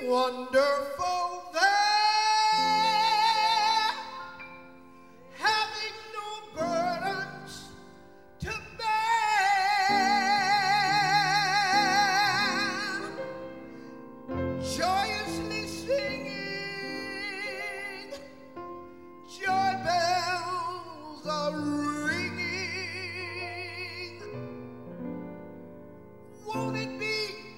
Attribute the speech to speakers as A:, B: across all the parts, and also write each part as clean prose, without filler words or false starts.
A: wonderful there, having no burdens to bear, joyously singing, joy bells are ringing. Won't it be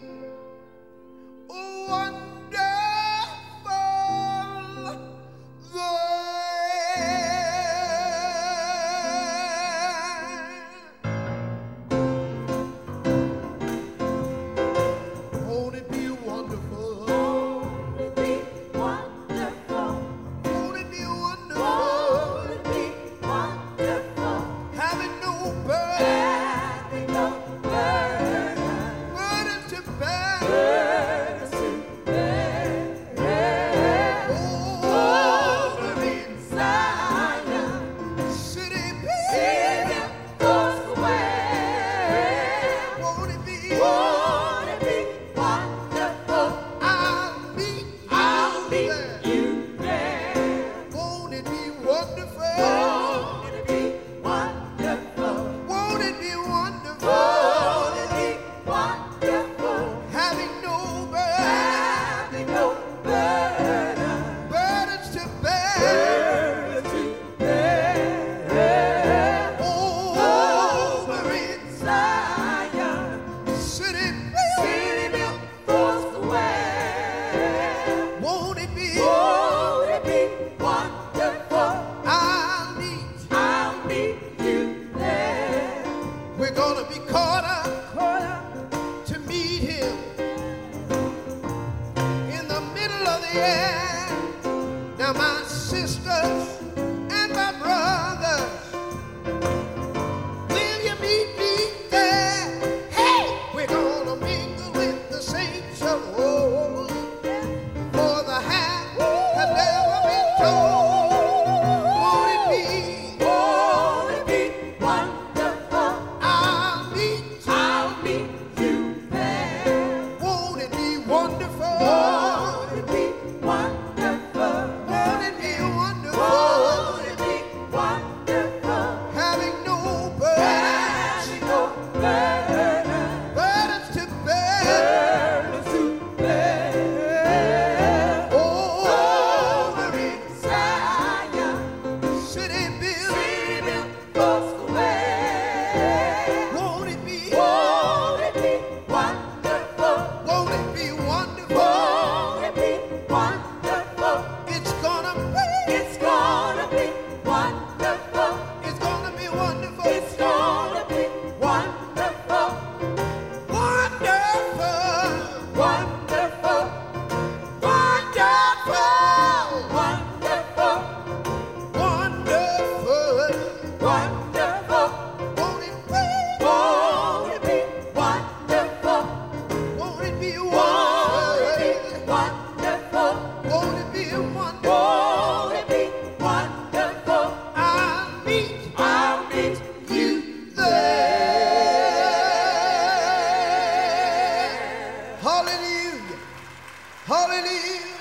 A: now my sisters and my brothers, will you meet me there? Hey, we're gonna mingle with the saints of old, for the half has never been told. Won't it be wonderful? I'll meet you there. Won't it be wonderful? Hallelujah.